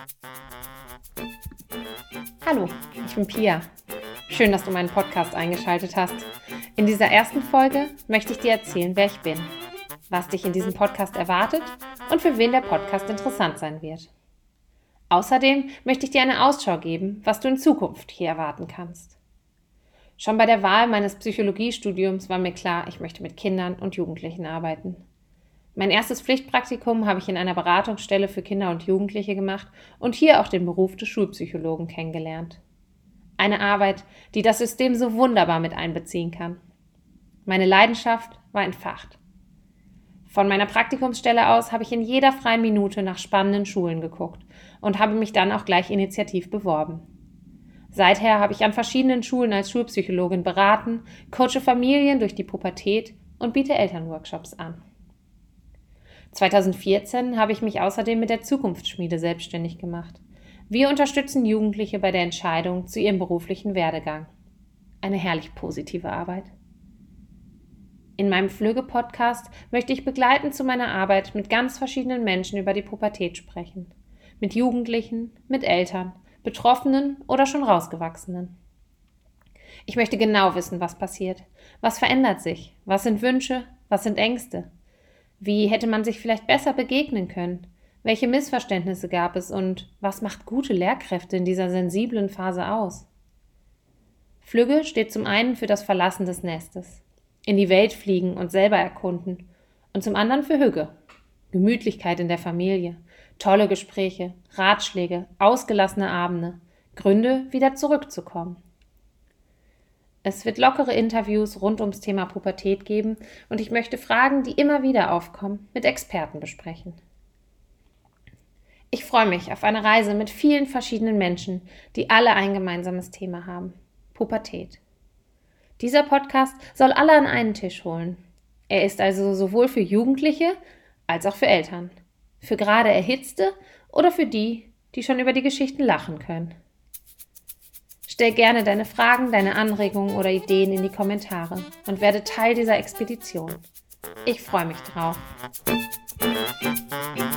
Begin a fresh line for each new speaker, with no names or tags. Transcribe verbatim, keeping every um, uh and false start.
Hallo, ich bin Pia. Schön, dass du meinen Podcast eingeschaltet hast. In dieser ersten Folge möchte ich dir erzählen, wer ich bin, was dich in diesem Podcast erwartet und für wen der Podcast interessant sein wird. Außerdem möchte ich dir eine Ausschau geben, was du in Zukunft hier erwarten kannst. Schon bei der Wahl meines Psychologiestudiums war mir klar, ich möchte mit Kindern und Jugendlichen arbeiten. Mein erstes Pflichtpraktikum habe ich in einer Beratungsstelle für Kinder und Jugendliche gemacht und hier auch den Beruf des Schulpsychologen kennengelernt. Eine Arbeit, die das System so wunderbar mit einbeziehen kann. Meine Leidenschaft war entfacht. Von meiner Praktikumsstelle aus habe ich in jeder freien Minute nach spannenden Schulen geguckt und habe mich dann auch gleich initiativ beworben. Seither habe ich an verschiedenen Schulen als Schulpsychologin beraten, coache Familien durch die Pubertät und biete Elternworkshops an. zweitausendvierzehn habe ich mich außerdem mit der Zukunftsschmiede selbstständig gemacht. Wir unterstützen Jugendliche bei der Entscheidung zu ihrem beruflichen Werdegang. Eine herrlich positive Arbeit. In meinem Flügge-Podcast möchte ich begleitend zu meiner Arbeit mit ganz verschiedenen Menschen über die Pubertät sprechen. Mit Jugendlichen, mit Eltern, Betroffenen oder schon Rausgewachsenen. Ich möchte genau wissen, was passiert. Was verändert sich? Was sind Wünsche? Was sind Ängste? Wie hätte man sich vielleicht besser begegnen können? Welche Missverständnisse gab es und was macht gute Lehrkräfte in dieser sensiblen Phase aus? Flügge steht zum einen für das Verlassen des Nestes, in die Welt fliegen und selber erkunden und zum anderen für Hügge, Gemütlichkeit in der Familie, tolle Gespräche, Ratschläge, ausgelassene Abende, Gründe, wieder zurückzukommen. Es wird lockere Interviews rund ums Thema Pubertät geben und ich möchte Fragen, die immer wieder aufkommen, mit Experten besprechen. Ich freue mich auf eine Reise mit vielen verschiedenen Menschen, die alle ein gemeinsames Thema haben: Pubertät. Dieser Podcast soll alle an einen Tisch holen. Er ist also sowohl für Jugendliche als auch für Eltern, für gerade Erhitzte oder für die, die schon über die Geschichten lachen können. Stell gerne deine Fragen, deine Anregungen oder Ideen in die Kommentare und werde Teil dieser Expedition. Ich freue mich drauf.